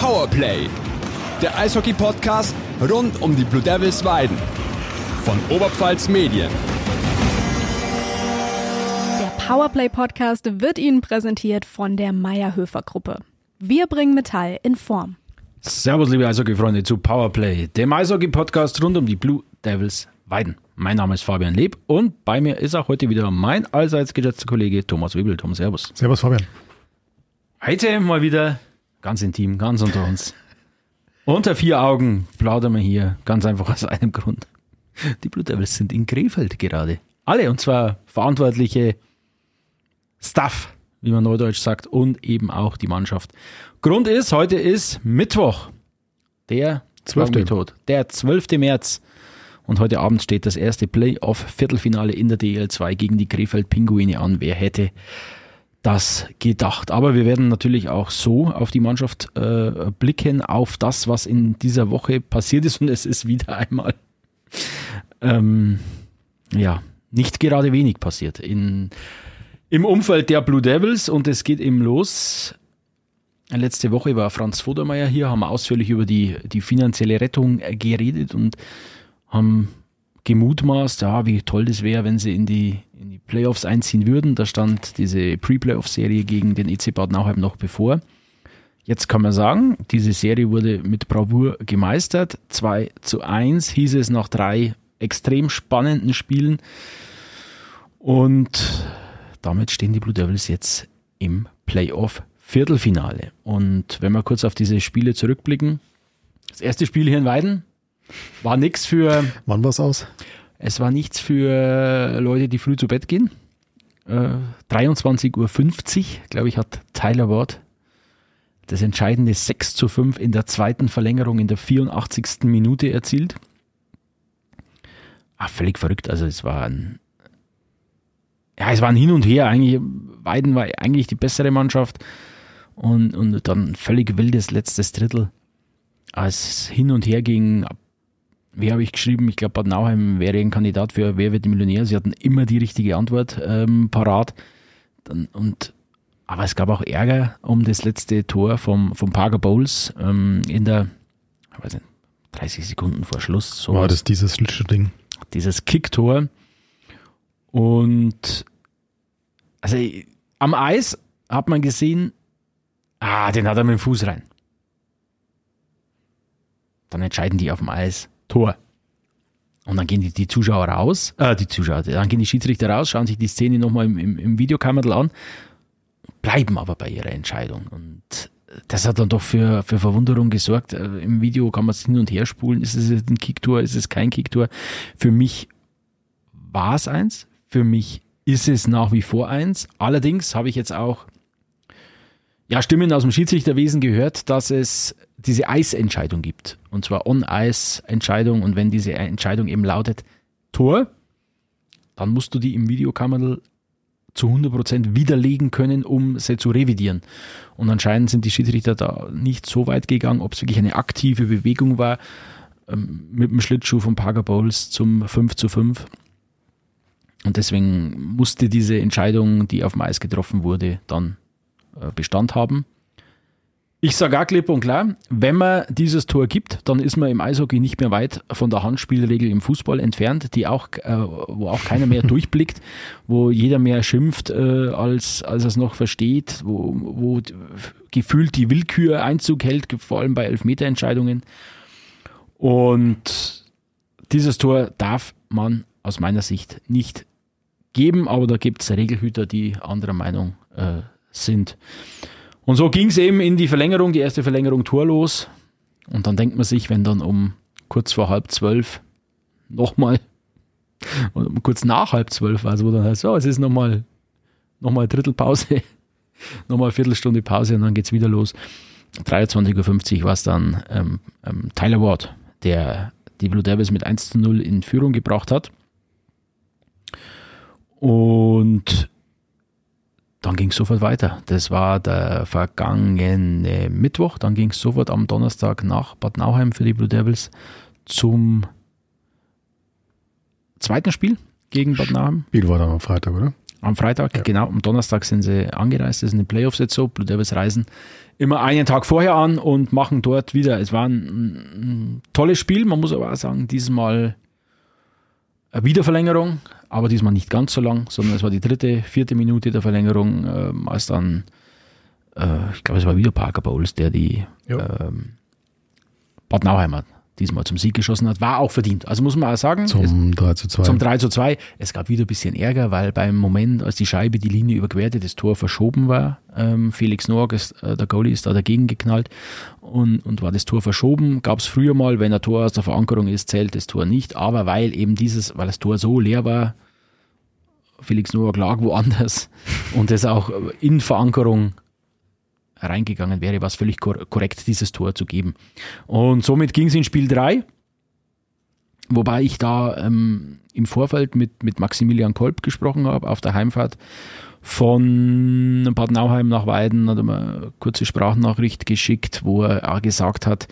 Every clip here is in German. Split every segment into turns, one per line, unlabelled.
Powerplay, der Eishockey-Podcast rund um die Blue Devils Weiden von Oberpfalz Medien.
Der Powerplay-Podcast wird Ihnen präsentiert von der Mayr-Höfer-Gruppe. Wir bringen Metall in Form.
Servus, liebe Eishockey-Freunde, zu Powerplay, dem Eishockey-Podcast rund um die Blue Devils Weiden. Mein Name ist Fabian Leb und bei mir ist auch heute wieder mein allseits geschätzter Kollege Thomas Wiebel. Tom, servus.
Servus, Fabian.
Heute mal wieder ganz intim, ganz unter uns. Unter vier Augen plaudern wir hier, ganz einfach aus einem Grund. Die Blue Devils sind in Krefeld gerade. Alle, und zwar verantwortliche Staff, wie man neudeutsch sagt, und eben auch die Mannschaft. Grund ist, heute ist Mittwoch, der 12. März. Und heute Abend steht das erste Playoff-Viertelfinale in der DEL2 gegen die Krefeld Pinguine an. Wer hätte das gedacht? Aber wir werden natürlich auch so auf die Mannschaft blicken, auf das, was in dieser Woche passiert ist. Und es ist wieder einmal nicht gerade wenig passiert im Umfeld der Blue Devils. Und es geht eben los. Letzte Woche war Franz Vodermeier hier, haben ausführlich über die finanzielle Rettung geredet und haben gemutmaßt, ja, wie toll das wäre, wenn sie in die Playoffs einziehen würden. Da stand diese Pre-Playoff-Serie gegen den EC Bad Nauheim noch bevor. Jetzt kann man sagen, diese Serie wurde mit Bravour gemeistert. 2:1 hieß es nach 3 extrem spannenden Spielen. Und damit stehen die Blue Devils jetzt im Playoff-Viertelfinale. Und wenn wir kurz auf diese Spiele zurückblicken, das erste Spiel hier in Weiden war nichts für...
Wann war es aus?
Es war nichts für Leute, die früh zu Bett gehen. 23:50 Uhr, glaube ich, hat Tyler Ward das entscheidende 6:5 in der zweiten Verlängerung in der 84. Minute erzielt. Völlig verrückt. Also es war ein Hin und Her. Eigentlich, Weiden war eigentlich die bessere Mannschaft und dann völlig wildes letztes Drittel. Als es hin und her ging, wie habe ich geschrieben? Ich glaube, Bad Nauheim wäre ein Kandidat für Wer wird Millionär? Sie hatten immer die richtige Antwort parat. Aber es gab auch Ärger um das letzte Tor vom Parker Bowles in der, 30 Sekunden vor Schluss.
War das dieses Ding?
Dieses Kicktor. Und also am Eis hat man gesehen, den hat er mit dem Fuß rein. Dann entscheiden die auf dem Eis Tor. Und dann gehen die Zuschauer raus, dann gehen die Schiedsrichter raus, schauen sich die Szene nochmal im Videokamera an, bleiben aber bei ihrer Entscheidung. Und das hat dann doch für Verwunderung gesorgt. Im Video kann man es hin und her spulen. Ist es ein Kicktor, ist es kein Kicktor? Für mich war es eins. Für mich ist es nach wie vor eins. Allerdings habe ich jetzt auch Stimmen aus dem Schiedsrichterwesen gehört, dass es diese Eisentscheidung gibt. Und zwar On-Ice-Entscheidung. Und wenn diese Entscheidung eben lautet Tor, dann musst du die im Videokamera zu 100% widerlegen können, um sie zu revidieren. Und anscheinend sind die Schiedsrichter da nicht so weit gegangen, ob es wirklich eine aktive Bewegung war, mit dem Schlittschuh von Parker Bowles zum 5:5. Und deswegen musste diese Entscheidung, die auf dem Eis getroffen wurde, dann Bestand haben. Ich sage auch klipp und klar, wenn man dieses Tor gibt, dann ist man im Eishockey nicht mehr weit von der Handspielregel im Fußball entfernt, wo auch keiner mehr durchblickt, wo jeder mehr schimpft, als es noch versteht, wo gefühlt die Willkür Einzug hält, vor allem bei Elfmeterentscheidungen. Und dieses Tor darf man aus meiner Sicht nicht geben, aber da gibt es Regelhüter, die anderer Meinung sind. Und so ging es eben in die Verlängerung, die erste Verlängerung torlos. Und dann denkt man sich, wenn dann um kurz vor 11:30 nochmal, kurz nach 11:30 war es, wo dann heißt, es ist nochmal Drittelpause, nochmal Viertelstunde Pause und dann geht's wieder los. 23:50 Uhr war es dann Tyler Ward, der die Blue Devils mit 1:0 in Führung gebracht hat. Und dann ging es sofort weiter. Das war der vergangene Mittwoch. Dann ging es sofort am Donnerstag nach Bad Nauheim für die Blue Devils zum zweiten Spiel gegen Bad Nauheim.
Spiel war dann am Freitag, oder?
Am Freitag, ja. Genau. Am Donnerstag sind sie angereist. Das sind die Playoffs jetzt so. Blue Devils reisen immer einen Tag vorher an und machen dort wieder. Es war ein tolles Spiel. Man muss aber auch sagen, dieses Mal eine Wiederverlängerung, aber diesmal nicht ganz so lang, sondern es war die 3., 4. Minute der Verlängerung, als dann, ich glaube, es war wieder Parker Bowles, der die Bad Nauheimer diesmal zum Sieg geschossen hat, war auch verdient. Also muss man auch sagen.
Zum 3:2.
Zum 3:2. Es gab wieder ein bisschen Ärger, weil beim Moment, als die Scheibe die Linie überquerte, das Tor verschoben war. Felix Noack, der Goalie, ist da dagegen geknallt und war das Tor verschoben. Gab es früher mal, wenn ein Tor aus der Verankerung ist, zählt das Tor nicht. Aber weil das Tor so leer war, Felix Noack lag woanders und das auch in Verankerung reingegangen wäre, war es völlig korrekt, dieses Tor zu geben. Und somit ging es in Spiel 3, wobei ich da im Vorfeld mit Maximilian Kolb gesprochen habe, auf der Heimfahrt von Bad Nauheim nach Weiden, hat er mir eine kurze Sprachnachricht geschickt, wo er auch gesagt hat,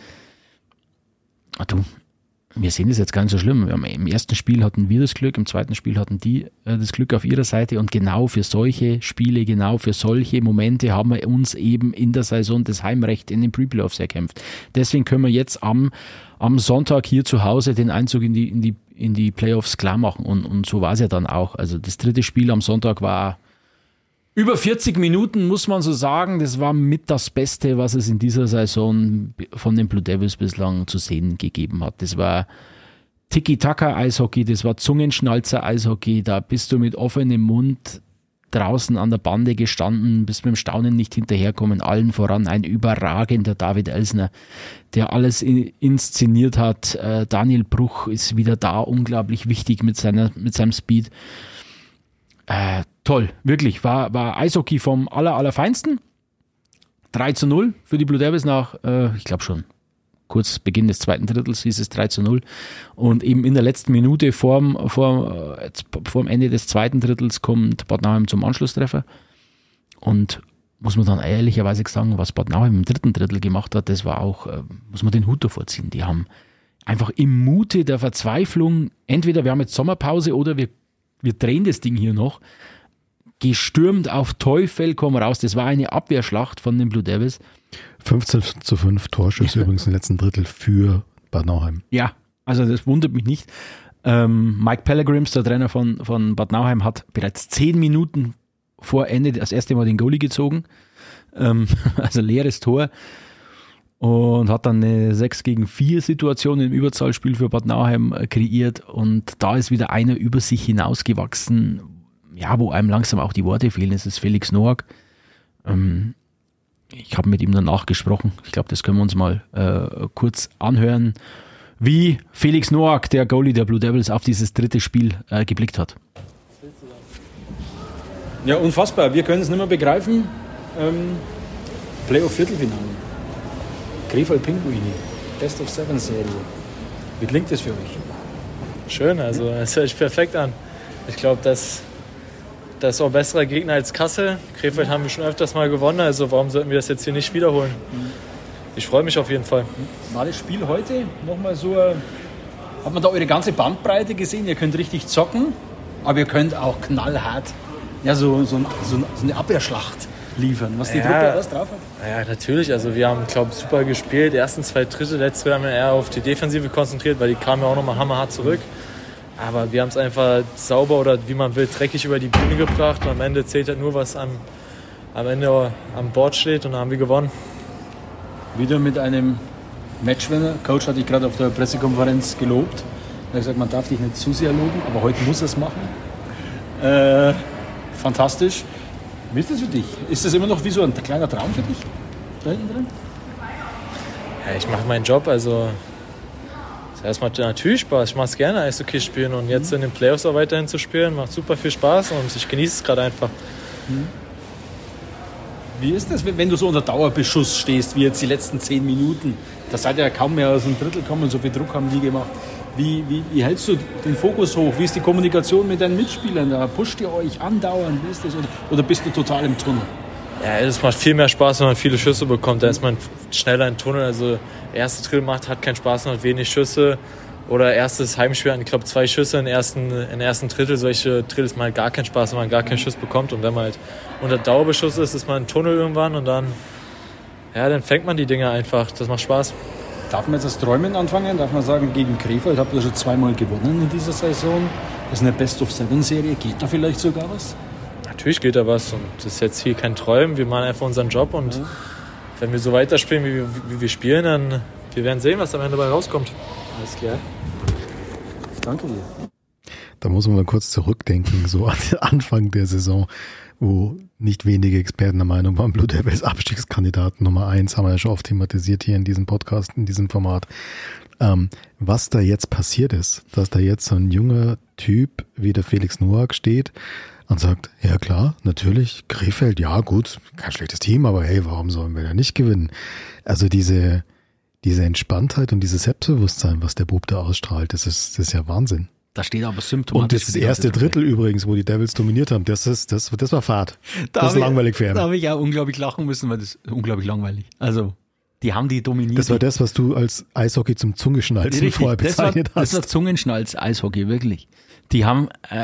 wir sehen das jetzt gar nicht so schlimm. Im ersten Spiel hatten wir das Glück, im zweiten Spiel hatten die das Glück auf ihrer Seite und genau für solche Spiele, genau für solche Momente haben wir uns eben in der Saison das Heimrecht in den Pre-Playoffs erkämpft. Deswegen können wir jetzt am Sonntag hier zu Hause den Einzug in die Playoffs klar machen und so war es ja dann auch. Also das 3. Spiel am Sonntag war über 40 Minuten, muss man so sagen. Das war mit das Beste, was es in dieser Saison von den Blue Devils bislang zu sehen gegeben hat. Das war Tiki-Taka-Eishockey, das war Zungenschnalzer-Eishockey. Da bist du mit offenem Mund draußen an der Bande gestanden, bist mit dem Staunen nicht hinterherkommen. Allen voran ein überragender David Elsner, der alles inszeniert hat. Daniel Bruch ist wieder da, unglaublich wichtig mit seinem Speed. Toll, wirklich, war Eishockey vom Allerfeinsten. 3:0 für die Blue Devils nach, ich glaube schon, kurz Beginn des zweiten Drittels hieß es 3:0. Und eben in der letzten Minute vorm Ende des zweiten Drittels kommt Bad Nauheim zum Anschlusstreffer. Und muss man dann ehrlicherweise sagen, was Bad Nauheim im dritten Drittel gemacht hat, das war auch, muss man den Hut davor ziehen. Die haben einfach im Mute der Verzweiflung, entweder wir haben jetzt Sommerpause oder wir drehen das Ding hier noch, gestürmt auf Teufel komm raus. Das war eine Abwehrschlacht von den Blue Devils.
15:5 Torschüsse übrigens im letzten Drittel für Bad Nauheim.
Ja, also das wundert mich nicht. Mike Pellegrims, der Trainer von Bad Nauheim, hat bereits 10 Minuten vor Ende das erste Mal den Goalie gezogen. Also leeres Tor. Und hat dann eine 6-gegen-4 Situation im Überzahlspiel für Bad Nauheim kreiert. Und da ist wieder einer über sich hinausgewachsen, ja, wo einem langsam auch die Worte fehlen. Es ist Felix Noack. Ich habe mit ihm danach gesprochen. Ich glaube, das können wir uns mal kurz anhören, wie Felix Noack, der Goalie der Blue Devils, auf dieses 3. Spiel geblickt hat.
Ja, unfassbar. Wir können es nicht mehr begreifen. Playoff-Viertelfinale. Krefeld Pinguine. Best of 7 Serie. Wie klingt das für euch?
Schön, also es hört sich perfekt an. Ich glaube, das ist auch ein besserer Gegner als Kassel. Krefeld haben wir schon öfters mal gewonnen, also warum sollten wir das jetzt hier nicht wiederholen? Ich freue mich auf jeden Fall.
War das Spiel heute nochmal so, hat man da eure ganze Bandbreite gesehen? Ihr könnt richtig zocken, aber ihr könnt auch knallhart so eine Abwehrschlacht liefern, was die Truppe alles drauf hat.
Ja, natürlich. Also wir haben, glaube ich, super gespielt. Die ersten 2 Drittel, letzte haben wir eher auf die Defensive konzentriert, weil die kamen ja auch nochmal hammerhart zurück. Aber wir haben es einfach sauber oder wie man will, dreckig über die Bühne gebracht. Und am Ende zählt halt nur, was am Ende am Board steht und dann haben wir gewonnen.
Wieder mit einem Matchwinner. Coach hatte ich gerade auf der Pressekonferenz gelobt. Er hat gesagt, man darf dich nicht zu sehr loben, aber heute muss er es machen. Fantastisch. Wie ist das für dich? Ist das immer noch wie so ein kleiner Traum für dich? Da hinten drin?
Ja, ich mache meinen Job, also das macht natürlich Spaß. Ich mache es gerne, Eishockey spielen und jetzt in den Playoffs auch weiterhin zu spielen, macht super viel Spaß und ich genieße es gerade einfach.
Wie ist das, wenn du so unter Dauerbeschuss stehst, wie jetzt die letzten 10 Minuten? Da seid ihr ja kaum mehr aus dem Drittel gekommen, so viel Druck haben die gemacht. Wie hältst du den Fokus hoch? Wie ist die Kommunikation mit deinen Mitspielern? Da pusht ihr euch andauernd? Wie ist das? Oder bist du total im Tunnel?
Ja, es macht viel mehr Spaß, wenn man viele Schüsse bekommt. Da ist man schneller im Tunnel. Also erste Drittel hat keinen Spaß, man hat wenig Schüsse. Oder erstes Heimspiel, ich glaube 2 Schüsse im ersten Drittel. Solche Drittels macht gar keinen Spaß, wenn man gar keinen Schuss bekommt. Und wenn man halt unter Dauerbeschuss ist man im Tunnel irgendwann und dann fängt man die Dinger einfach. Das macht Spaß.
Darf man jetzt das Träumen anfangen? Darf man sagen, gegen Krefeld habt ihr schon 2-mal gewonnen in dieser Saison? Das ist eine Best-of-7-Serie. Geht da vielleicht sogar was?
Natürlich geht da was. Und das ist jetzt hier kein Träumen. Wir machen einfach unseren Job. Und wenn wir so weiterspielen, wie wir spielen, dann wir werden sehen, was am Ende dabei rauskommt.
Alles klar. Danke dir.
Da muss man mal kurz zurückdenken, so an den Anfang der Saison, wo nicht wenige Experten der Meinung waren, Blue Devils Abstiegskandidaten Nummer 1, haben wir ja schon oft thematisiert hier in diesem Podcast, in diesem Format. Was da jetzt passiert ist, dass da jetzt so ein junger Typ wie der Felix Noack steht und sagt, ja klar, natürlich, Krefeld, ja gut, kein schlechtes Team, aber hey, warum sollen wir da nicht gewinnen? Also diese Entspanntheit und dieses Selbstbewusstsein, was der Bub da ausstrahlt, das ist ja Wahnsinn.
Da steht aber symptomatisch.
Und das erste Drittel übrigens, wo die Devils dominiert haben, das war Fahrt. Das ist langweilig für ihn.
Da habe ich ja unglaublich lachen müssen, weil das ist unglaublich langweilig. Also, die haben die dominiert.
Das war das, was du als Eishockey zum Zungenschnalzen vorher bezeichnet hast.
Das war Zungenschnalz-Eishockey, wirklich. Die haben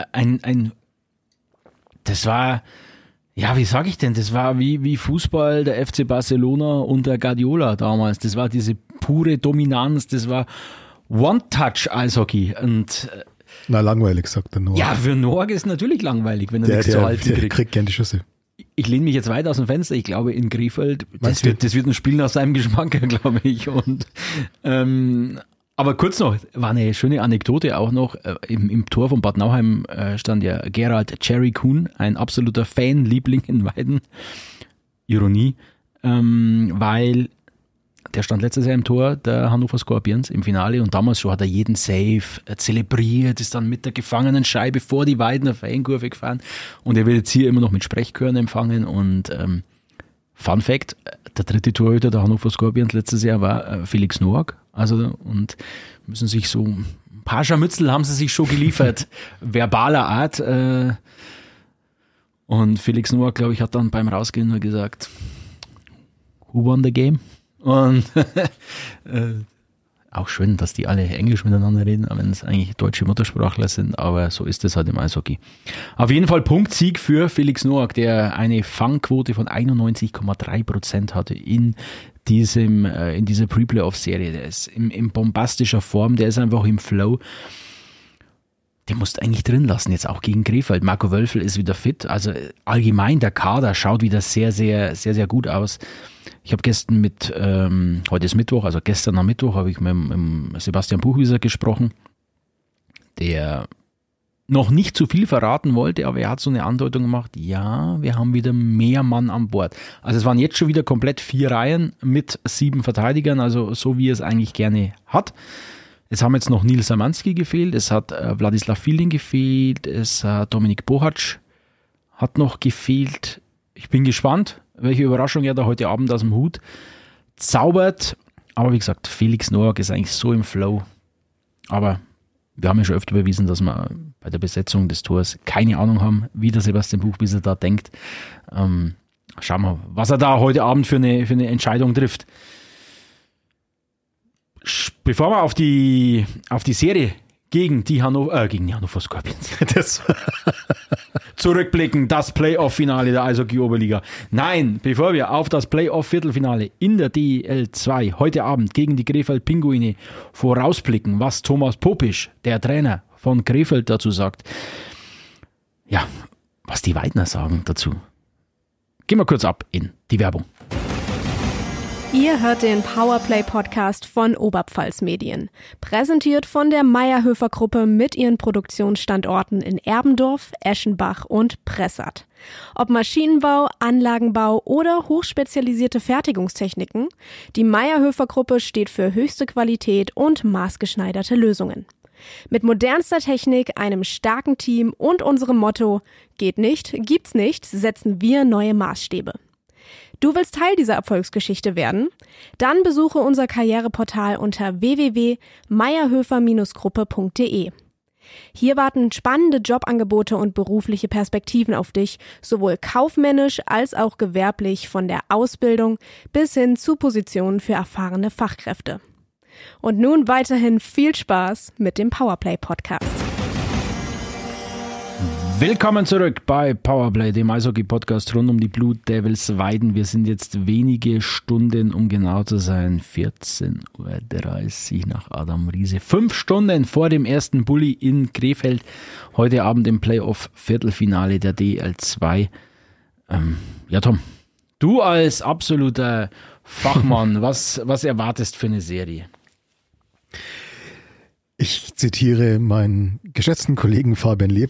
das war, ja, wie sage ich denn, das war wie Fußball der FC Barcelona unter Guardiola damals. Das war diese pure Dominanz, das war One-Touch-Eishockey und
na, langweilig, sagt der Noack.
Ja, für Noack ist natürlich langweilig, wenn er nichts zu halten kriegt. Der
kriegt gerne die Schüsse.
Ich lehne mich jetzt weit aus dem Fenster. Ich glaube, in Krefeld, das wird ein Spiel nach seinem Geschmack, glaube ich. Und, aber kurz noch, war eine schöne Anekdote auch noch. Im Tor von Bad Nauheim stand ja Gerald Jerry Kuhn, ein absoluter Fanliebling in Weiden. Ironie, weil der stand letztes Jahr im Tor der Hannover Scorpions im Finale und damals schon hat er jeden Save zelebriert, ist dann mit der gefangenen Scheibe vor die Weidener Fankurve gefahren und er wird jetzt hier immer noch mit Sprechchören empfangen und Fun Fact, der dritte Torhüter der Hannover Scorpions letztes Jahr war Felix Noack, also und müssen sich so ein paar Scharmützel haben sie sich schon geliefert, verbaler Art und Felix Noack, glaube ich, hat dann beim Rausgehen nur gesagt, who won the game? Und auch schön, dass die alle Englisch miteinander reden, wenn es eigentlich deutsche Muttersprachler sind, aber so ist es halt im Eishockey. Auf jeden Fall Punktsieg für Felix Noack, der eine Fangquote von 91,3% hatte in dieser Pre-Playoff-Serie. Der ist in bombastischer Form, der ist einfach im Flow. Den musst du eigentlich drin lassen, jetzt auch gegen Krefeld. Marco Wölfel ist wieder fit, also allgemein der Kader schaut wieder sehr, sehr, sehr, sehr gut aus. Ich habe gestern heute ist Mittwoch, also gestern am Mittwoch habe ich mit Sebastian Buchwieser gesprochen, der noch nicht zu viel verraten wollte, aber er hat so eine Andeutung gemacht, ja, wir haben wieder mehr Mann an Bord. Also es waren jetzt schon wieder komplett 4 Reihen mit 7 Verteidigern, also so wie er es eigentlich gerne hat. Es haben jetzt noch Nils Samanski gefehlt, es hat Wladislav Fielding gefehlt, es hat Dominik Bohac hat noch gefehlt. Ich bin gespannt, welche Überraschung er da heute Abend aus dem Hut zaubert. Aber wie gesagt, Felix Noack ist eigentlich so im Flow. Aber wir haben ja schon öfter bewiesen, dass wir bei der Besetzung des Tors keine Ahnung haben, wie der Sebastian Buchwieser da denkt. Schauen wir, was er da heute Abend für eine Entscheidung trifft. Bevor wir auf die Serie gegen die Hannover Scorpions zurückblicken, das Playoff-Finale der Eishockey-Oberliga. Nein, bevor wir auf das Playoff-Viertelfinale in der DEL2 heute Abend gegen die Krefeld Pinguine vorausblicken, was Thomas Popisch, der Trainer von Krefeld, dazu sagt. Ja, was die Weidner sagen dazu. Gehen wir kurz ab in die Werbung.
Ihr hört den Powerplay-Podcast von Oberpfalz Medien. Präsentiert von der Mayr-Höfer-Gruppe mit ihren Produktionsstandorten in Erbendorf, Eschenbach und Pressath. Ob Maschinenbau, Anlagenbau oder hochspezialisierte Fertigungstechniken, die Mayr-Höfer-Gruppe steht für höchste Qualität und maßgeschneiderte Lösungen. Mit modernster Technik, einem starken Team und unserem Motto „Geht nicht, gibt's nicht", setzen wir neue Maßstäbe. Du willst Teil dieser Erfolgsgeschichte werden? Dann besuche unser Karriereportal unter www.mayerhöfer-gruppe.de. Hier warten spannende Jobangebote und berufliche Perspektiven auf dich, sowohl kaufmännisch als auch gewerblich, von der Ausbildung bis hin zu Positionen für erfahrene Fachkräfte. Und nun weiterhin viel Spaß mit dem Powerplay Podcast.
Willkommen zurück bei Powerplay, dem Eishockey-Podcast rund um die Blue Devils Weiden. Wir sind jetzt wenige Stunden, um genau zu sein, 14.30 Uhr nach Adam Riese. 5 Stunden vor dem ersten Bulli in Krefeld. Heute Abend im Playoff-Viertelfinale der DL2. Ja, Tom, du als absoluter Fachmann, was erwartest für eine Serie?
Ich zitiere meinen geschätzten Kollegen Fabian Leb,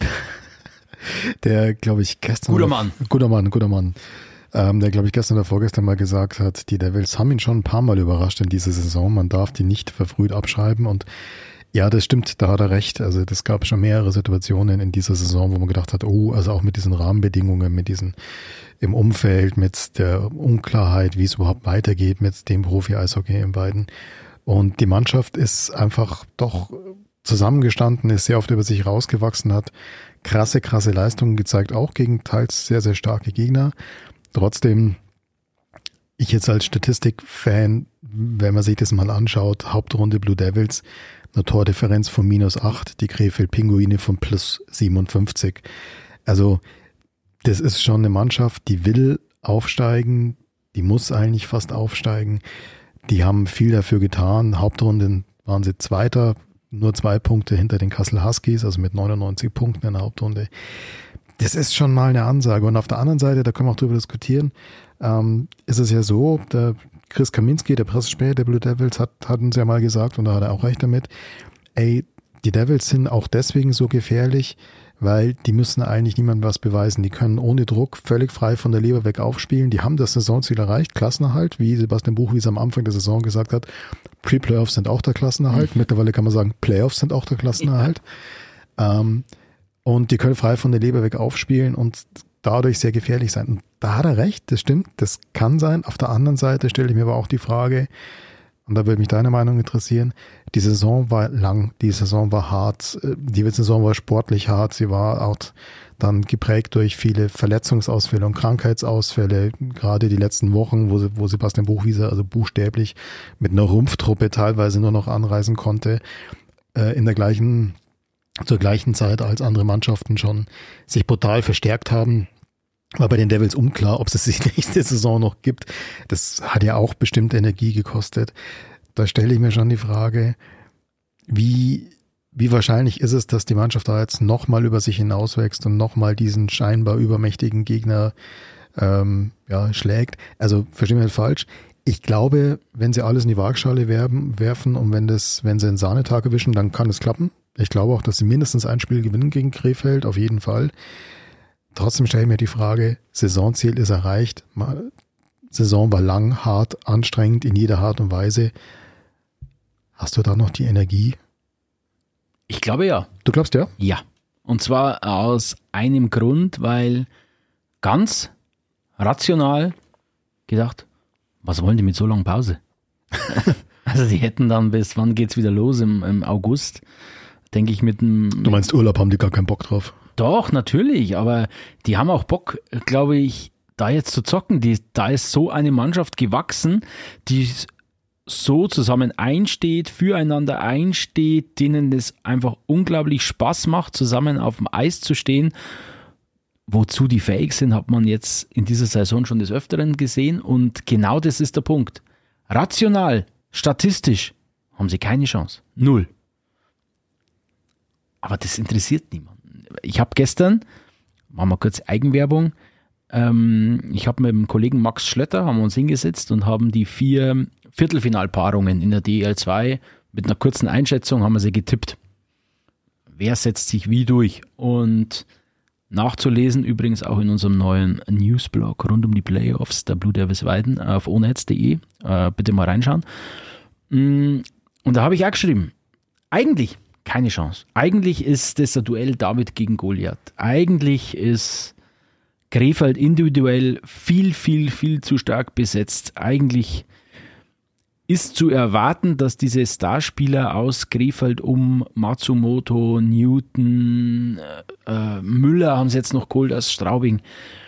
der, glaube ich, gestern... Guter Mann. Der, glaube ich, gestern oder vorgestern mal gesagt hat, die Devils haben ihn schon ein paar Mal überrascht in dieser Saison. Man darf die nicht verfrüht abschreiben. Und ja, das stimmt, da hat er recht. Also das gab schon mehrere Situationen in dieser Saison, wo man gedacht hat, also auch mit diesen Rahmenbedingungen, mit diesen im Umfeld, mit der Unklarheit, wie es überhaupt weitergeht mit dem Profi-Eishockey in beiden. Und die Mannschaft ist einfach doch zusammengestanden, ist sehr oft über sich rausgewachsen, hat krasse Leistungen gezeigt, auch gegen teils sehr, sehr starke Gegner. Trotzdem, ich jetzt als Statistikfan, wenn man sich das mal anschaut, Hauptrunde Blue Devils, eine Tordifferenz von -8, die Krefeld Pinguine von +57. Also das ist schon eine Mannschaft, die will aufsteigen, die muss eigentlich fast aufsteigen. Die haben viel dafür getan. Hauptrunden waren sie Zweiter, nur 2 Punkte hinter den Kassel Huskies, also mit 99 Punkten in der Hauptrunde. Das ist schon mal eine Ansage. Und auf der anderen Seite, da können wir auch drüber diskutieren, ist es ja so, der Chris Kaminski, der Pressesprecher der Blue Devils, hat uns ja mal gesagt, und da hat er auch recht damit, die Devils sind auch deswegen so gefährlich, weil die müssen eigentlich niemandem was beweisen. Die können ohne Druck völlig frei von der Leber weg aufspielen. Die haben das Saisonziel erreicht, Klassenerhalt, wie Sebastian Buchwieser am Anfang der Saison gesagt hat. Pre-Playoffs sind auch der Klassenerhalt. Mittlerweile kann man sagen, Playoffs sind auch der Klassenerhalt. Und die können frei von der Leber weg aufspielen und dadurch sehr gefährlich sein. Und da hat er recht, das stimmt, das kann sein. Auf der anderen Seite stelle ich mir aber auch die Frage, und da würde mich deine Meinung interessieren, die Saison war lang, die Saison war hart, die Saison war sportlich hart, sie war auch dann geprägt durch viele Verletzungsausfälle und Krankheitsausfälle, gerade die letzten Wochen, wo Sebastian Buchwieser also buchstäblich mit einer Rumpftruppe teilweise nur noch anreisen konnte, zur gleichen Zeit, als andere Mannschaften schon sich brutal verstärkt haben. War bei den Devils unklar, ob es die nächste Saison noch gibt. Das hat ja auch bestimmt Energie gekostet. Da stelle ich mir schon die Frage, wie wahrscheinlich ist es, dass die Mannschaft da jetzt nochmal über sich hinauswächst und nochmal diesen scheinbar übermächtigen Gegner schlägt. Also verstehen wir nicht falsch. Ich glaube, wenn sie alles in die Waagschale werfen und wenn sie einen Sahnetag erwischen, dann kann es klappen. Ich glaube auch, dass sie mindestens ein Spiel gewinnen gegen Krefeld, auf jeden Fall. Trotzdem stelle ich mir die Frage, Saisonziel ist erreicht. Saison war lang, hart, anstrengend in jeder Art und Weise. Hast du da noch die Energie?
Ich glaube ja.
Du glaubst ja?
Ja. Und zwar aus einem Grund, weil ganz rational gedacht, was wollen die mit so langer Pause? Also die hätten dann bis, wann geht's wieder los? Im August, denke ich mit dem...
Du meinst Urlaub, haben die gar keinen Bock drauf?
Doch, natürlich, aber die haben auch Bock, glaube ich, da jetzt zu zocken. Da ist so eine Mannschaft gewachsen, die so zusammen einsteht, füreinander einsteht, denen es einfach unglaublich Spaß macht, zusammen auf dem Eis zu stehen. Wozu die fähig sind, hat man jetzt in dieser Saison schon des Öfteren gesehen und genau das ist der Punkt. Rational, statistisch haben sie keine Chance. 0. Aber das interessiert niemanden. Ich habe gestern, machen wir kurz Eigenwerbung, ich habe mit dem Kollegen Max Schlötter, haben wir uns hingesetzt und haben die 4 Viertelfinalpaarungen in der DL2 mit einer kurzen Einschätzung haben wir sie getippt. Wer setzt sich wie durch? Und nachzulesen übrigens auch in unserem neuen Newsblog rund um die Playoffs der Blue Devils Weiden auf ohnetz.de. Bitte mal reinschauen. Und da habe ich auch geschrieben, eigentlich keine Chance. Eigentlich ist das ein Duell David gegen Goliath. Eigentlich ist Krefeld individuell viel, viel, viel zu stark besetzt. Eigentlich ist zu erwarten, dass diese Starspieler aus Krefeld um Matsumoto, Newton, Müller haben sie jetzt noch geholt aus Straubing,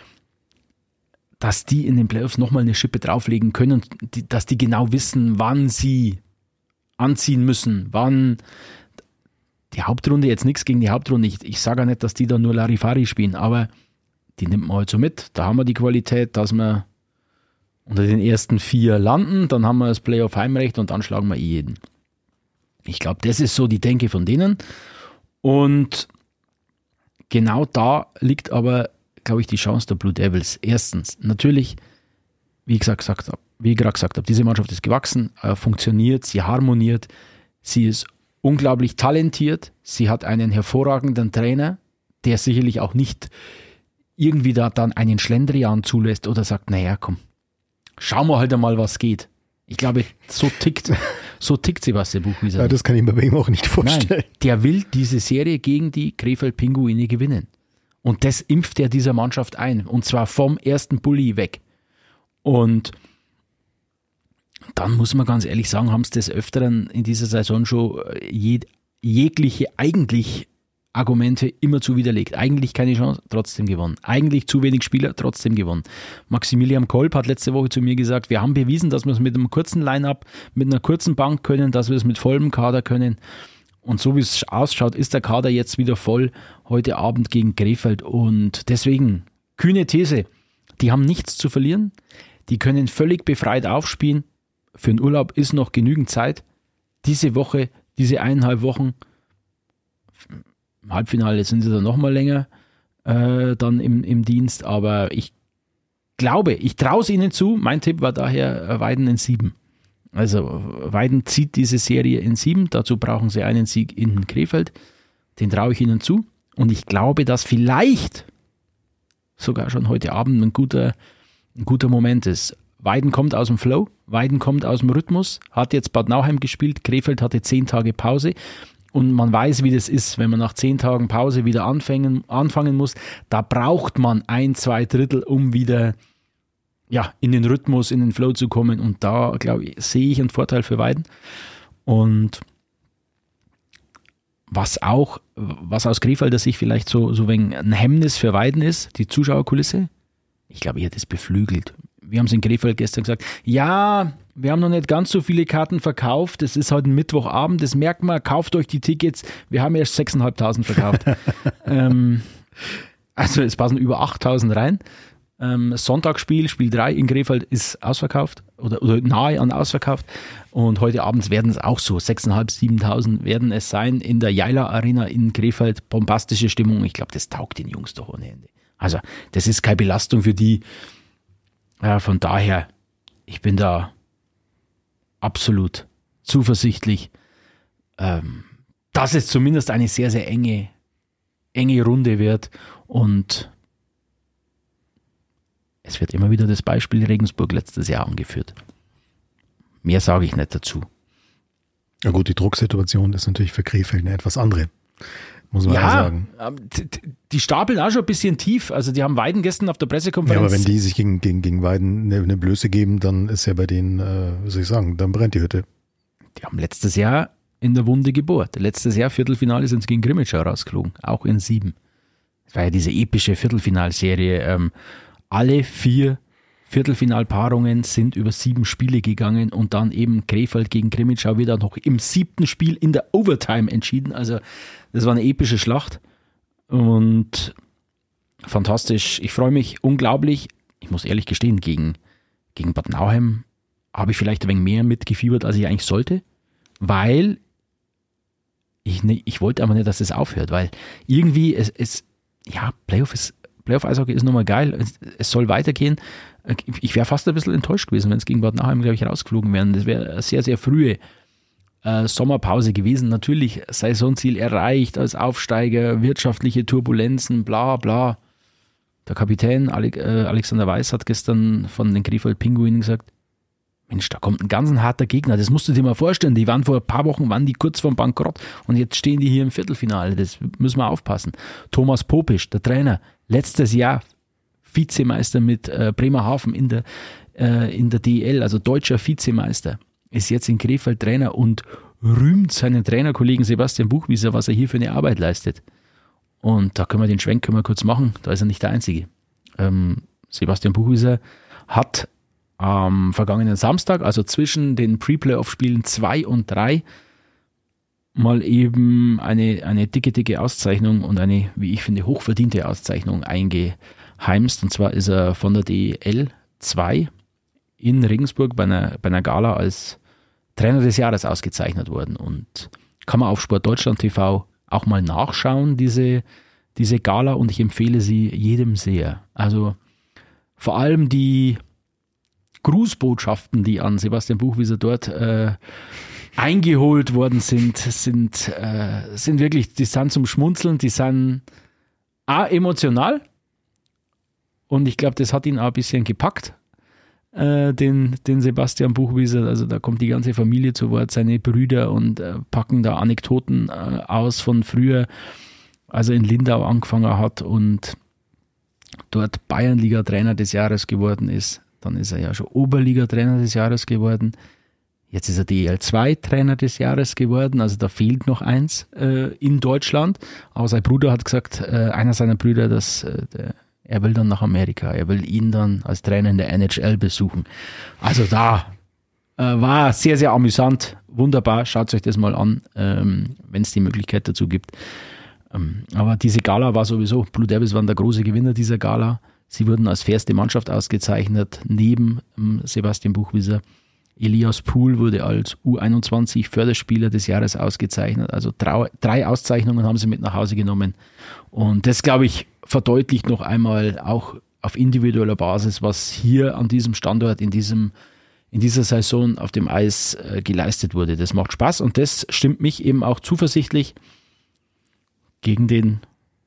dass die in den Playoffs nochmal eine Schippe drauflegen können und dass die genau wissen, wann sie anziehen müssen, wann die Hauptrunde, jetzt nichts gegen die Hauptrunde, ich sage ja nicht, dass die da nur Larifari spielen, aber die nimmt man halt so mit. Da haben wir die Qualität, dass wir unter den ersten 4 landen, dann haben wir das Playoff-Heimrecht und dann schlagen wir jeden. Ich glaube, das ist so die Denke von denen. Und genau da liegt aber, glaube ich, die Chance der Blue Devils. Erstens, natürlich, wie ich gerade gesagt habe, diese Mannschaft ist gewachsen, funktioniert, sie harmoniert, sie ist unglaublich talentiert, sie hat einen hervorragenden Trainer, der sicherlich auch nicht irgendwie da dann einen Schlendrian zulässt oder sagt, naja, komm, schauen wir halt einmal, was geht. Ich glaube, so tickt Sebastian Buchwieser.
Ja, das kann ich mir bei ihm auch nicht vorstellen.
Nein, der will diese Serie gegen die Krefeld-Pinguine gewinnen. Und das impft er dieser Mannschaft ein. Und zwar vom ersten Bulli weg. Und dann muss man ganz ehrlich sagen, haben es des Öfteren in dieser Saison schon jegliche eigentlich Argumente immer zu widerlegt. Eigentlich keine Chance, trotzdem gewonnen. Eigentlich zu wenig Spieler, trotzdem gewonnen. Maximilian Kolb hat letzte Woche zu mir gesagt, wir haben bewiesen, dass wir es mit einem kurzen Line-Up, mit einer kurzen Bank können, dass wir es mit vollem Kader können. Und so wie es ausschaut, ist der Kader jetzt wieder voll heute Abend gegen Krefeld. Und deswegen, kühne These, die haben nichts zu verlieren. Die können völlig befreit aufspielen. Für den Urlaub ist noch genügend Zeit. Diese Woche, diese 1,5 Wochen, im Halbfinale sind sie dann noch mal länger dann im Dienst, aber ich glaube, ich traue es ihnen zu. Mein Tipp war daher Weiden in 7. Also Weiden zieht diese Serie in 7, dazu brauchen sie einen Sieg in Krefeld, den traue ich ihnen zu und ich glaube, dass vielleicht sogar schon heute Abend ein guter Moment ist. Weiden kommt aus dem Flow, Weiden kommt aus dem Rhythmus, hat jetzt Bad Nauheim gespielt, Krefeld hatte 10 Tage Pause. Und man weiß, wie das ist, wenn man nach 10 Tagen Pause wieder anfangen muss. Da braucht man 1-2 Drittel, um wieder in den Rhythmus, in den Flow zu kommen. Und da, glaube ich, sehe ich einen Vorteil für Weiden. Und was aus Krefelder Sicht vielleicht so ein Hemmnis für Weiden ist, die Zuschauerkulisse, ich glaube, ihr hat das beflügelt. Wir haben es in Krefeld gestern gesagt, ja, wir haben noch nicht ganz so viele Karten verkauft, es ist heute ein Mittwochabend, das merkt man, kauft euch die Tickets, wir haben erst 6.500 verkauft. Also es passen über 8.000 rein. Sonntagsspiel, Spiel 3 in Krefeld ist ausverkauft oder nahe an ausverkauft und heute Abend werden es auch so 6.500, 7.000 werden es sein in der Jaila Arena in Krefeld, bombastische Stimmung, ich glaube, das taugt den Jungs doch ohne Ende. Also das ist keine Belastung für die. Von daher, ich bin da absolut zuversichtlich, dass es zumindest eine sehr, sehr enge Runde wird und es wird immer wieder das Beispiel Regensburg letztes Jahr angeführt. Mehr sage ich nicht dazu.
Ja gut, die Drucksituation ist natürlich für Krefeld eine etwas andere. Muss man ja sagen.
Die stapeln auch schon ein bisschen tief. Also die haben Weiden gestern auf der Pressekonferenz.
Ja, aber wenn die sich gegen Weiden eine Blöße geben, dann ist ja bei denen, wie soll ich sagen, dann brennt die Hütte.
Die haben letztes Jahr in der Wunde gebohrt. Letztes Jahr Viertelfinale sind sie gegen Grimmitschau rausgeflogen. Auch in 7. Das war ja diese epische Viertelfinalserie. Alle 4 Viertelfinalpaarungen sind über 7 Spiele gegangen und dann eben Krefeld gegen Grimmitschau wieder noch im 7. Spiel in der Overtime entschieden. Also das war eine epische Schlacht und fantastisch. Ich freue mich unglaublich. Ich muss ehrlich gestehen, gegen Bad Nauheim habe ich vielleicht ein wenig mehr mitgefiebert, als ich eigentlich sollte, weil ich wollte aber nicht, dass es aufhört, weil irgendwie Playoff-Eishockey ist nochmal geil. Es soll weitergehen. Ich wäre fast ein bisschen enttäuscht gewesen, wenn es gegen Bad Nauheim, glaube ich, rausgeflogen wären. Das wäre eine sehr, sehr frühe Sommerpause gewesen. Natürlich Saisonziel erreicht als Aufsteiger, wirtschaftliche Turbulenzen, bla bla. Der Kapitän Alexander Weiß hat gestern von den Krefeld Pinguinen gesagt, Mensch, da kommt ein ganz harter Gegner. Das musst du dir mal vorstellen. Die waren vor ein paar Wochen kurz vorm Bankrott und jetzt stehen die hier im Viertelfinale. Das müssen wir aufpassen. Thomas Popisch, der Trainer, letztes Jahr Vizemeister mit Bremerhaven in der DEL, also deutscher Vizemeister, ist jetzt in Krefeld Trainer und rühmt seinen Trainerkollegen Sebastian Buchwieser, was er hier für eine Arbeit leistet. Und da können wir den Schwenk kurz machen, da ist er nicht der Einzige. Sebastian Buchwieser hat am vergangenen Samstag, also zwischen den Pre-Playoff-Spielen 2 und 3, mal eben eine dicke Auszeichnung und eine, wie ich finde, hochverdiente Auszeichnung eingeheimst. Und zwar ist er von der DEL 2 in Regensburg bei einer Gala als Trainer des Jahres ausgezeichnet worden. Und kann man auf Sport Deutschland TV auch mal nachschauen, diese Gala, und ich empfehle sie jedem sehr. Also vor allem die Grußbotschaften, die an Sebastian Buchwieser dort eingeholt worden sind wirklich, die sind zum Schmunzeln, die sind auch emotional, und ich glaube, das hat ihn auch ein bisschen gepackt, den Sebastian Buchwieser. Also da kommt die ganze Familie zu Wort, seine Brüder, und packen da Anekdoten aus von früher, als er in Lindau angefangen hat und dort Bayernliga-Trainer des Jahres geworden ist. Dann ist er ja schon Oberliga-Trainer des Jahres geworden. Jetzt ist er DEL2-Trainer des Jahres geworden. Also da fehlt noch eins in Deutschland. Aber sein Bruder hat gesagt, einer seiner Brüder, dass er will dann nach Amerika. Er will ihn dann als Trainer in der NHL besuchen. Also da war sehr, sehr amüsant. Wunderbar. Schaut euch das mal an, wenn es die Möglichkeit dazu gibt. Aber diese Gala war sowieso, Blue Devils waren der große Gewinner dieser Gala. Sie wurden als fairste Mannschaft ausgezeichnet, neben Sebastian Buchwieser. Elias Pool wurde als U21 Förderspieler des Jahres ausgezeichnet. Also 3 Auszeichnungen haben sie mit nach Hause genommen. Und das, glaube ich, verdeutlicht noch einmal auch auf individueller Basis, was hier an diesem Standort in dieser Saison auf dem Eis geleistet wurde. Das macht Spaß, und das stimmt mich eben auch zuversichtlich gegen den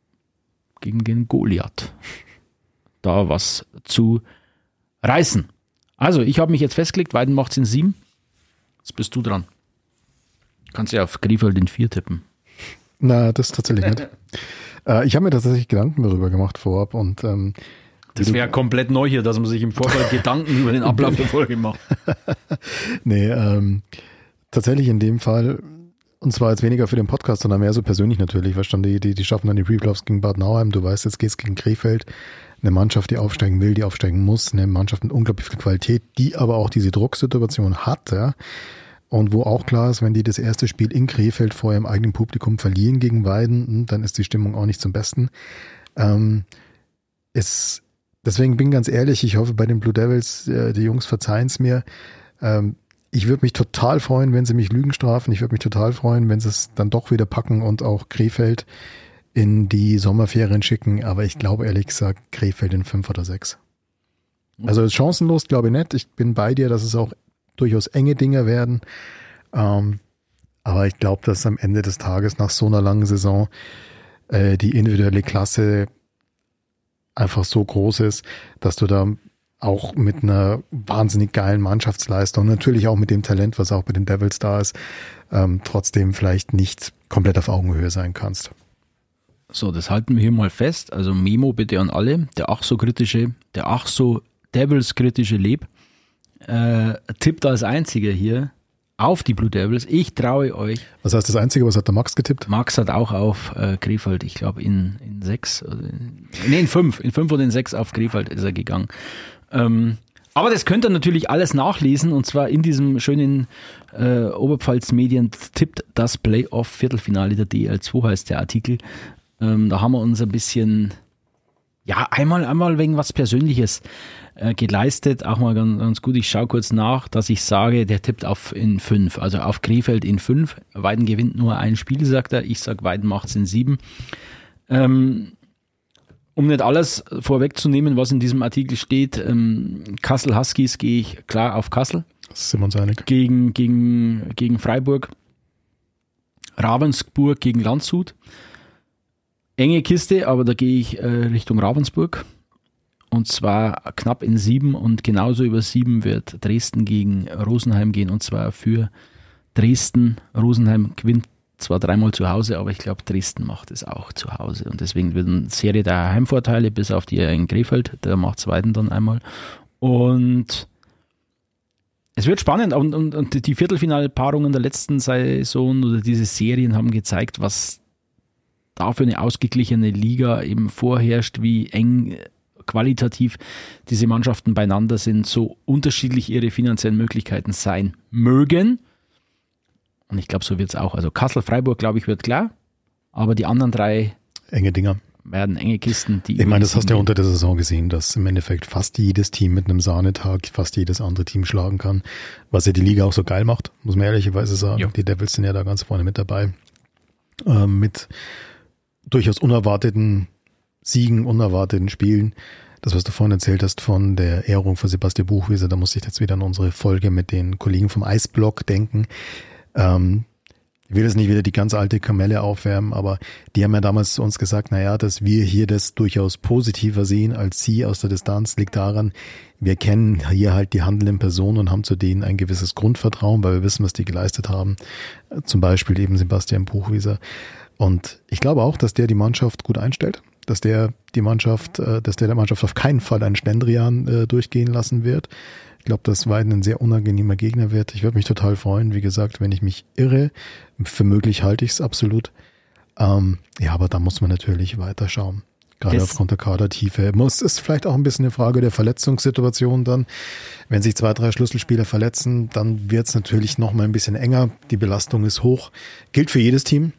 Goliath da was zu reißen. Also, ich habe mich jetzt festgelegt, Weiden macht es in 7. Jetzt bist du dran. Kannst ja auf Krefeld in 4 tippen.
Na, das tatsächlich nicht. Ich habe mir tatsächlich Gedanken darüber gemacht vorab, und
das wäre komplett neu hier, dass man sich im Vorfeld Gedanken über den Ablauf der Folge macht.
Nee, tatsächlich in dem Fall, und zwar jetzt weniger für den Podcast, sondern mehr so persönlich natürlich, weil schon die schaffen dann die Pre-Playoffs gegen Bad Nauheim, du weißt, jetzt geht's gegen Krefeld, eine Mannschaft, die aufsteigen will, die aufsteigen muss, eine Mannschaft mit unglaublich viel Qualität, die aber auch diese Drucksituation hat, ja, und wo auch klar ist, wenn die das erste Spiel in Krefeld vor ihrem eigenen Publikum verlieren gegen Weiden, dann ist die Stimmung auch nicht zum Besten. Deswegen bin ich ganz ehrlich, ich hoffe bei den Blue Devils, die Jungs verzeihen es mir, ich würde mich total freuen, wenn sie mich Lügen strafen. Ich würde mich total freuen, wenn sie es dann doch wieder packen und auch Krefeld in die Sommerferien schicken. Aber ich glaube ehrlich gesagt Krefeld in 5 oder 6. Also chancenlos glaube ich nicht. Ich bin bei dir, dass es auch durchaus enge Dinge werden. Aber ich glaube, dass am Ende des Tages nach so einer langen Saison die individuelle Klasse einfach so groß ist, dass du da auch mit einer wahnsinnig geilen Mannschaftsleistung, natürlich auch mit dem Talent, was auch bei den Devils da ist, trotzdem vielleicht nicht komplett auf Augenhöhe sein kannst.
So, das halten wir hier mal fest. Also Memo bitte an alle. Der ach so Devils-kritische Leb tippt als Einziger hier auf die Blue Devils. Ich traue euch.
Was heißt das Einzige? Was hat der Max getippt?
Max hat auch auf Krefeld, ich glaube in 6, in 5. In 5 oder in 6 auf Krefeld ist er gegangen. Aber das könnt ihr natürlich alles nachlesen, und zwar in diesem schönen Oberpfalz Medien tippt das Playoff-Viertelfinale der DL2 heißt der Artikel. Da haben wir uns ein bisschen, ja, einmal wegen was Persönliches geleistet, auch mal ganz gut. Ich schaue kurz nach, dass ich sage, der tippt in 5, also auf Krefeld in 5. Weiden gewinnt nur ein Spiel, sagt er. Ich sage, Weiden macht es in 7. Um nicht alles vorwegzunehmen, was in diesem Artikel steht, Kassel Huskies gehe ich klar auf Kassel.
Das sind wir uns einig.
Gegen Freiburg. Ravensburg gegen Landshut. Enge Kiste, aber da gehe ich Richtung Ravensburg. Und zwar knapp in 7, und genauso über 7 wird Dresden gegen Rosenheim gehen, und zwar für Dresden. Rosenheim gewinnt zwar 3-mal zu Hause, aber ich glaube, Dresden macht es auch zu Hause. Und deswegen wird eine Serie der Heimvorteile, bis auf die in Krefeld, der macht Zweiten dann einmal. Und es wird spannend. Und die Viertelfinalpaarungen der letzten Saison oder diese Serien haben gezeigt, was da für eine ausgeglichene Liga eben vorherrscht, wie eng qualitativ diese Mannschaften beieinander sind, so unterschiedlich ihre finanziellen Möglichkeiten sein mögen. Und ich glaube, so wird es auch. Also Kassel-Freiburg, glaube ich, wird klar. Aber die anderen 3
enge Dinger
werden enge Kisten.
Ich meine, das hast du ja unter der Saison gesehen, dass im Endeffekt fast jedes Team mit einem Sahnetag fast jedes andere Team schlagen kann, was ja die Liga auch so geil macht, muss man ehrlicherweise sagen. Ja. Die Devils sind ja da ganz vorne mit dabei. Mit durchaus unerwarteten Siegen, unerwarteten Spielen. Das, was du vorhin erzählt hast von der Ehrung von Sebastian Buchwieser, da musste ich jetzt wieder an unsere Folge mit den Kollegen vom Eisblock denken. Ich will jetzt nicht wieder die ganz alte Kamelle aufwärmen, aber die haben ja damals zu uns gesagt, naja, dass wir hier das durchaus positiver sehen als sie aus der Distanz, liegt daran, wir kennen hier halt die handelnden Personen und haben zu denen ein gewisses Grundvertrauen, weil wir wissen, was die geleistet haben. Zum Beispiel eben Sebastian Buchwieser. Und ich glaube auch, dass der die Mannschaft gut einstellt, dass der der Mannschaft auf keinen Fall einen Schlendrian durchgehen lassen wird. Ich glaube, dass Weiden ein sehr unangenehmer Gegner wird. Ich würde mich total freuen, wie gesagt, wenn ich mich irre. Für möglich halte ich es absolut. Ja, aber da muss man natürlich weiterschauen. Gerade aufgrund der Kadertiefe. Ist vielleicht auch ein bisschen eine Frage der Verletzungssituation dann. Wenn sich 2, 3 Schlüsselspieler verletzen, dann wird es natürlich noch mal ein bisschen enger. Die Belastung ist hoch. Gilt für jedes Team.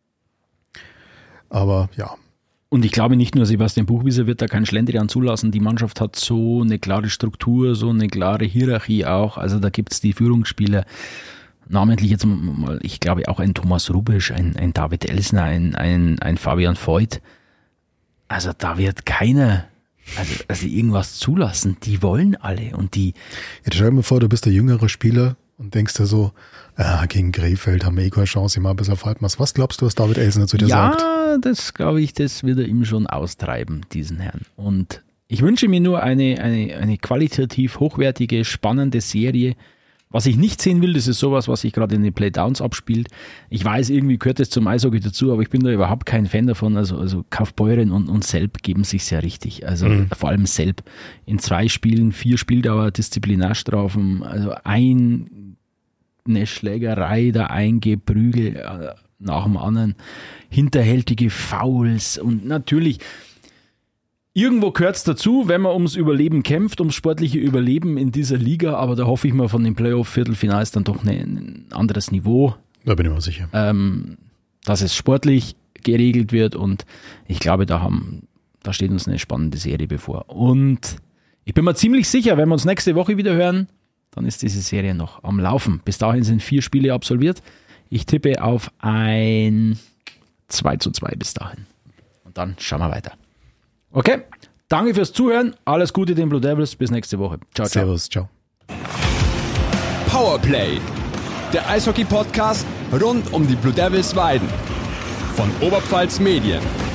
Aber ja.
Und ich glaube, nicht nur Sebastian Buchwieser wird da keinen Schlendrian zulassen. Die Mannschaft hat so eine klare Struktur, so eine klare Hierarchie auch. Also da gibt es die Führungsspieler, namentlich jetzt mal, ich glaube auch ein Thomas Rubisch, ein David Elsner, ein Fabian Voigt. Also da wird keiner also irgendwas zulassen. Die wollen alle und die...
Jetzt stell dir mal vor, du bist der jüngere Spieler und denkst dir so, gegen Krefeld haben wir keine Chance, immer ein bisschen Faltmaß. Was glaubst du, was David Elsner zu dir sagt?
Ja, das glaube ich, das wird er ihm schon austreiben, diesen Herrn. Und ich wünsche mir nur eine qualitativ hochwertige, spannende Serie. Was ich nicht sehen will, das ist sowas, was sich gerade in den Playdowns abspielt. Ich weiß, irgendwie gehört das zum Eishockey dazu, aber ich bin da überhaupt kein Fan davon. Also Kaufbeuren und Selb geben sich sehr richtig. Also vor allem Selb. In 2 Spielen, 4 Spieldauer, Disziplinarstrafen, also eine Schlägerei, da ein Geprügel nach dem anderen, hinterhältige Fouls und natürlich irgendwo gehört es dazu, wenn man ums Überleben kämpft, ums sportliche Überleben in dieser Liga, aber da hoffe ich mal von den Playoff-Viertelfinals dann doch ein anderes Niveau.
Da bin ich mir sicher.
Dass es sportlich geregelt wird und ich glaube, da steht uns eine spannende Serie bevor. Und ich bin mir ziemlich sicher, wenn wir uns nächste Woche wieder hören, dann ist diese Serie noch am Laufen. Bis dahin sind 4 Spiele absolviert. Ich tippe auf ein 2:2 bis dahin. Und dann schauen wir weiter. Okay, danke fürs Zuhören. Alles Gute den Blue Devils. Bis nächste Woche. Ciao, ciao.
Servus, ciao.
Powerplay, der Eishockey-Podcast rund um die Blue Devils Weiden von Oberpfalz Medien.